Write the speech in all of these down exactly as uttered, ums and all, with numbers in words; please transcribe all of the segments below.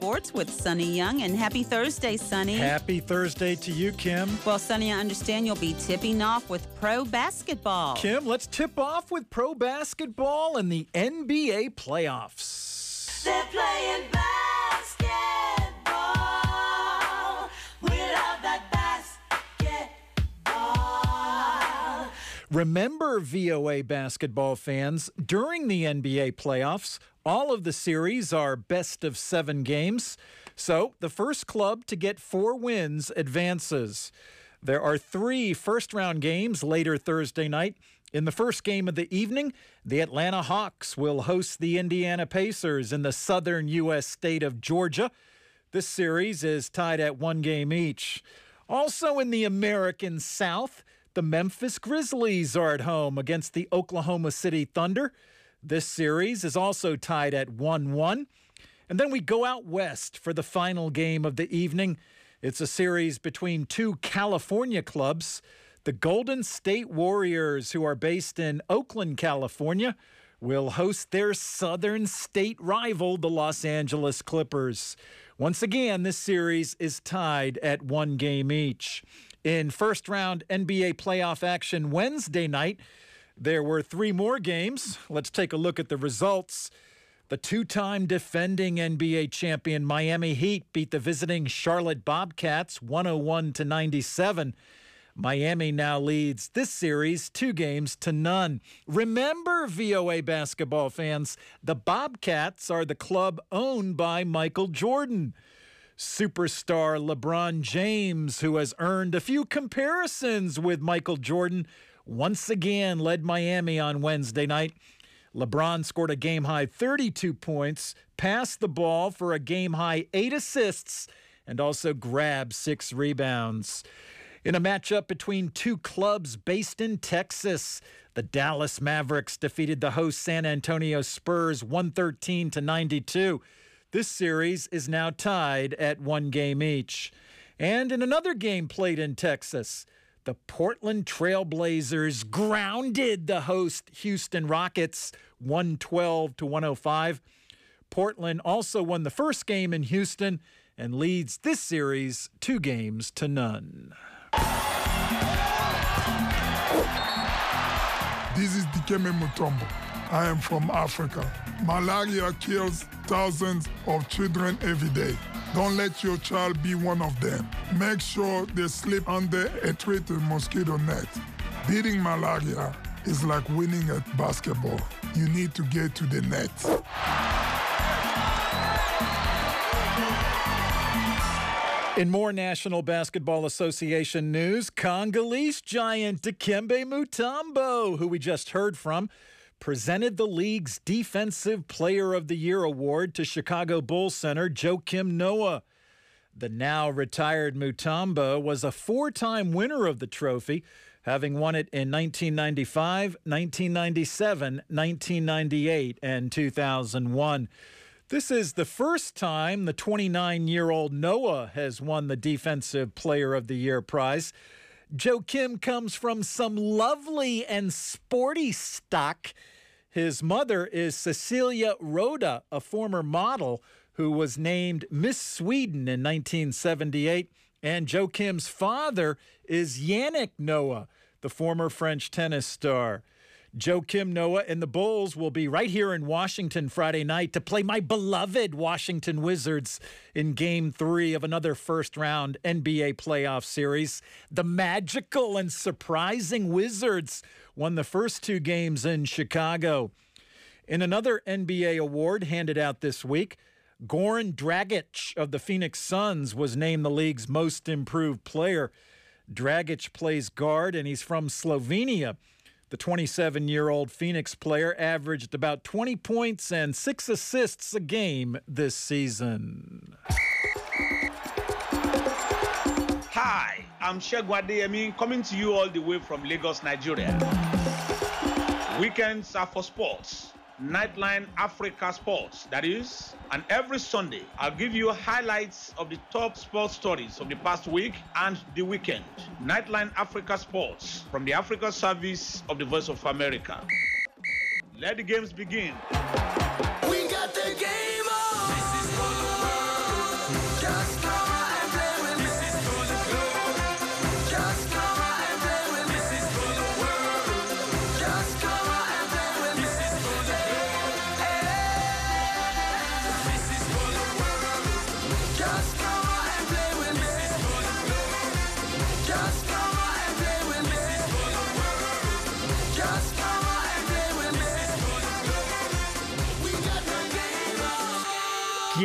Sports with Sonny Young. And happy Thursday, Sonny. Happy Thursday to you, Kim. Well, Sonny, I understand you'll be tipping off with pro basketball. Kim, let's tip off with pro basketball and the N B A playoffs. They're playing basketball. We love that basketball. Remember, V O A basketball fans, during the N B A playoffs, all of the series are best of seven games. So the first club to get four wins advances. There are three first-round games later Thursday night. In the first game of the evening, the Atlanta Hawks will host the Indiana Pacers in the southern U S state of Georgia. This series is tied at one game each. Also in the American South, the Memphis Grizzlies are at home against the Oklahoma City Thunder. This series is also tied at one one. And then we go out west for the final game of the evening. It's a series between two California clubs. The Golden State Warriors, who are based in Oakland, California, will host their southern state rival, the Los Angeles Clippers. Once again, this series is tied at one game each. In first-round N B A playoff action Wednesday night, there were three more games. Let's take a look at the results. The two-time defending N B A champion Miami Heat beat the visiting Charlotte Bobcats one oh one to ninety-seven. Miami now leads this series two games to none. Remember, V O A basketball fans, the Bobcats are the club owned by Michael Jordan. Superstar LeBron James, who has earned a few comparisons with Michael Jordan, once again led Miami on Wednesday night. LeBron scored a game-high thirty-two points, passed the ball for a game-high eight assists, and also grabbed six rebounds. In a matchup between two clubs based in Texas, the Dallas Mavericks defeated the host San Antonio Spurs one thirteen to ninety-two. This series is now tied at one game each. And in another game played in Texas, the Portland Trail Blazers grounded the host Houston Rockets one twelve to one oh five. Portland also won the first game in Houston and leads this series two games to none. This is Dikembe Mutombo. I am from Africa. Malaria kills thousands of children every day. Don't let your child be one of them. Make sure they sleep under a treated mosquito net. Beating malaria is like winning at basketball. You need to get to the net. In more National Basketball Association news, Congolese giant Dikembe Mutombo, who we just heard from, presented the league's Defensive Player of the Year award to Chicago Bulls center Joakim Noah. The now retired Mutombo was a four-time winner of the trophy, having won it in nineteen ninety-five, nineteen ninety-seven, nineteen ninety-eight, and two thousand one. This is the first time the twenty-nine-year-old Noah has won the Defensive Player of the Year prize. Joakim comes from some lovely and sporty stock. His mother is Cecilia Rhoda, a former model who was named Miss Sweden in nineteen seventy-eight. And Joakim's father is Yannick Noah, the former French tennis star. Joakim Noah and the Bulls will be right here in Washington Friday night to play my beloved Washington Wizards in Game three of another first-round N B A playoff series. The magical and surprising Wizards won the first two games in Chicago. In another N B A award handed out this week, Goran Dragic of the Phoenix Suns was named the league's most improved player. Dragic plays guard, and he's from Slovenia. The twenty-seven-year-old Phoenix player averaged about twenty points and six assists a game this season. Hi, I'm Shegun Adeyemi, coming to you all the way from Lagos, Nigeria. Weekends are for sports. Nightline Africa Sports, that is. And every Sunday, I'll give you highlights of the top sports stories of the past week and the weekend. Nightline Africa Sports, from the Africa Service of the Voice of America. Let the games begin. We got the game on. This is for the world.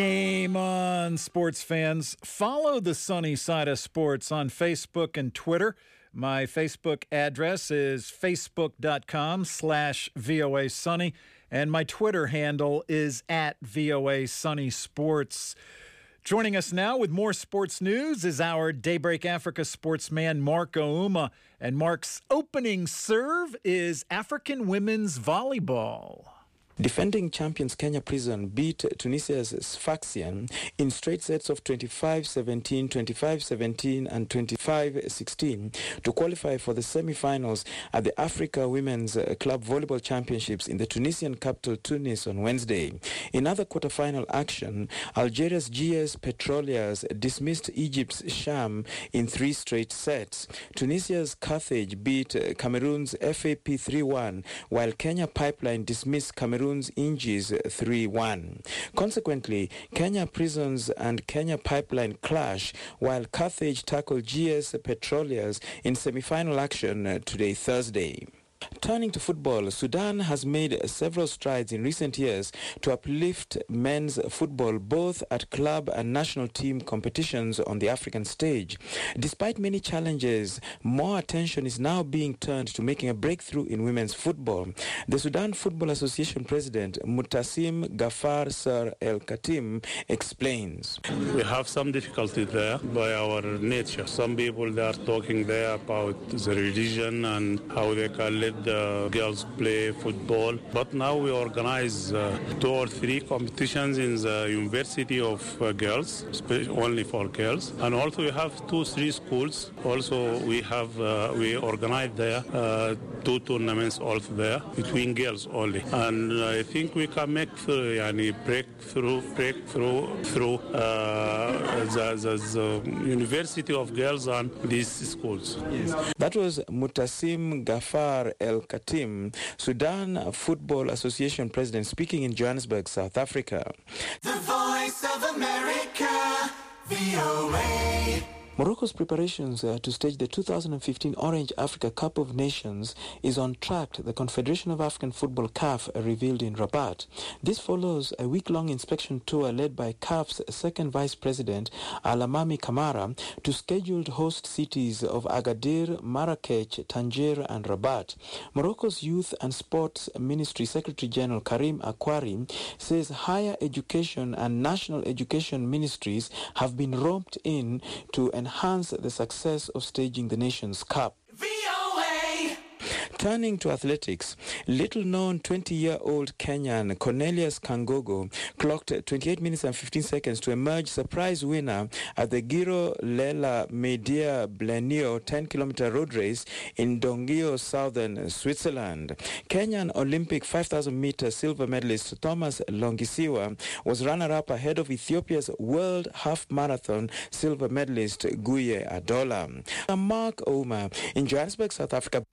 Game on, sports fans. Follow the Sunny Side of Sports on Facebook and Twitter. My Facebook address is facebook.com slash VOA Sunny, and my Twitter handle is at VOA Sunny Sports. Joining us now with more sports news is our Daybreak Africa sportsman, Mark Ouma. And Mark's opening serve is African women's volleyball. Defending champions Kenya Prison beat Tunisia's Sfaxian in straight sets of twenty-five seventeen, twenty-five seventeen and twenty-five sixteen to qualify for the semi-finals at the Africa Women's Club Volleyball Championships in the Tunisian capital Tunis on Wednesday. In other quarter-final action, Algeria's G S Petroleas dismissed Egypt's Sham in three straight sets. Tunisia's Carthage beat Cameroon's F A P three one, while Kenya Pipeline dismissed Cameroon's Ingis three one. Consequently, Kenya Prisons and Kenya Pipeline clash, while Carthage tackled G S Petroleas in semi-final action today, Thursday. Turning to football, Sudan has made several strides in recent years to uplift men's football both at club and national team competitions on the African stage. Despite many challenges, more attention is now being turned to making a breakthrough in women's football. The Sudan Football Association president, Mutasim Gafar Sir El Khatim, explains. We have some difficulty there by our nature. Some people, they are talking there about the religion and how they can let the girls play football. But now we organize uh, two or three competitions in the University of uh, Girls, only for girls. And also we have two, three schools. Also we have, uh, we organize there uh, two tournaments also there between girls only. And I think we can make through, yani break through, break through, through uh, the, the, the University of Girls and these schools. Yes. That was Mutasim Gafar El Khatim, Sudan Football Association president, speaking in Johannesburg, South Africa. The Voice of America, V O A. Morocco's preparations uh, to stage the two thousand fifteen Orange Africa Cup of Nations is on track, the Confederation of African Football C A F revealed in Rabat. This follows a week-long inspection tour led by C A F's second vice president, Alamami Kamara, to scheduled host cities of Agadir, Marrakech, Tangier and Rabat. Morocco's Youth and Sports Ministry Secretary General Karim Akwari says higher education and national education ministries have been roped in to enhance the success of staging the nation's cup. V O A. Turning to athletics, little-known twenty-year-old Kenyan Cornelius Kangogo clocked twenty-eight minutes and fifteen seconds to emerge surprise winner at the Giro Lela Media Blenio ten-kilometer road race in Dongio, southern Switzerland. Kenyan Olympic five thousand meter silver medalist Thomas Longisiwa was runner-up ahead of Ethiopia's world half-marathon silver medalist Guye Adola. I'm Mark Ouma in Johannesburg, South Africa.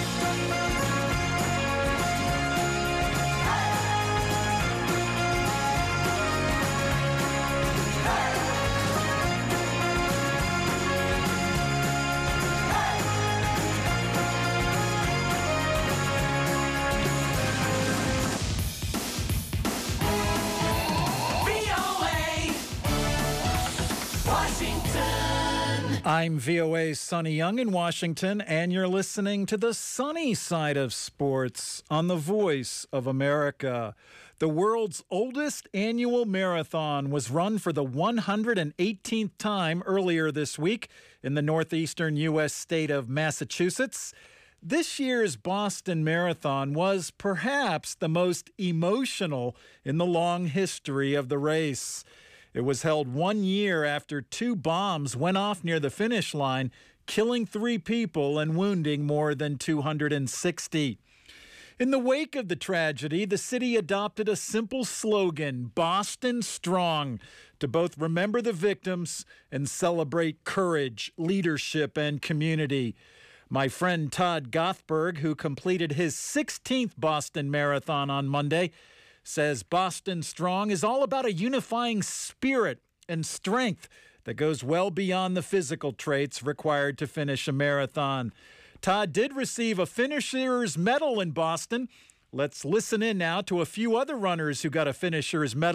I'm V O A's Sonny Young in Washington, and you're listening to the sunny side of sports on the Voice of America. The world's oldest annual marathon was run for the one hundred eighteenth time earlier this week in the northeastern U S state of Massachusetts. This year's Boston Marathon was perhaps the most emotional in the long history of the race. It was held one year after two bombs went off near the finish line, killing three people and wounding more than two hundred sixty. In the wake of the tragedy, the city adopted a simple slogan, Boston Strong, to both remember the victims and celebrate courage, leadership, and community. My friend Todd Gothberg, who completed his sixteenth Boston Marathon on Monday, says Boston Strong is all about a unifying spirit and strength that goes well beyond the physical traits required to finish a marathon. Todd did receive a finisher's medal in Boston. Let's listen in now to a few other runners who got a finisher's medal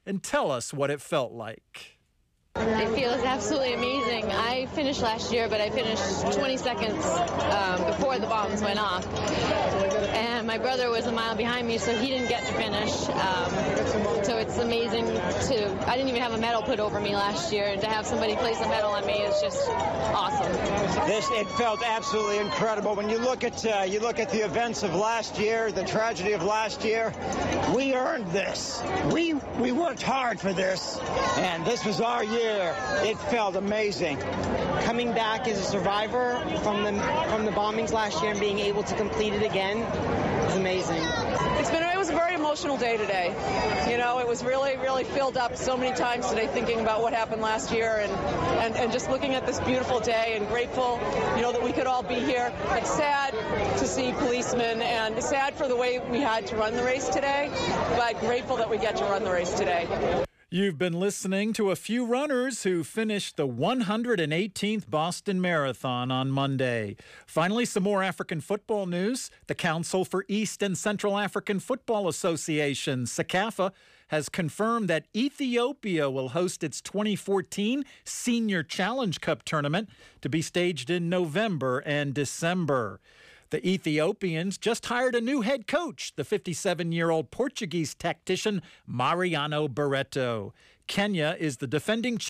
and tell us what it felt like. It feels absolutely amazing. I finished last year, but I finished twenty seconds um, before the bombs went off. And my brother was a mile behind me, so he didn't get to finish. Um, so it's amazing to, I didn't even have a medal put over me last year, and to have somebody place a medal on me is just awesome. This, it felt absolutely incredible. When you look at uh, you look at the events of last year, the tragedy of last year, we earned this. We we worked hard for this, and this was our year. It felt amazing. Coming back as a survivor from the from the bombings last year and being able to complete it again is amazing. It's been it was a very emotional day today. You know, it was really, really filled up so many times today thinking about what happened last year and, and, and just looking at this beautiful day and grateful, you know, that we could all be here. It's sad to see policemen and sad for the way we had to run the race today, but grateful that we get to run the race today. You've been listening to a few runners who finished the one hundred eighteenth Boston Marathon on Monday. Finally, some more African football news. The Council for East and Central African Football Association, CECAFA, has confirmed that Ethiopia will host its twenty fourteen Senior Challenge Cup tournament to be staged in November and December. The Ethiopians just hired a new head coach, the fifty-seven-year-old Portuguese tactician Mariano Barreto. Kenya is the defending